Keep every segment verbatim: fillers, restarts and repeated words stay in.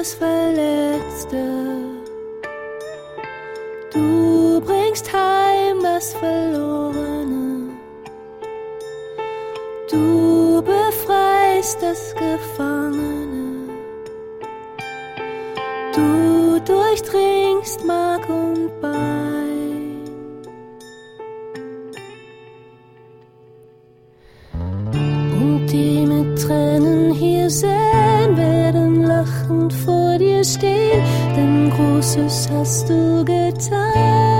das Verletzte. Du bringst heim das Verlorene. Du befreist das Gefangene. Du durchdringst Mark und Bein. Und die mit Tränen hier sehen, werden lachend vor dir stehen, denn Großes hast du getan.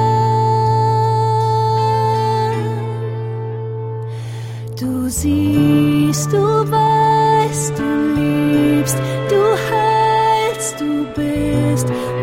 Du siehst, du weißt, du liebst, du heilst, du bist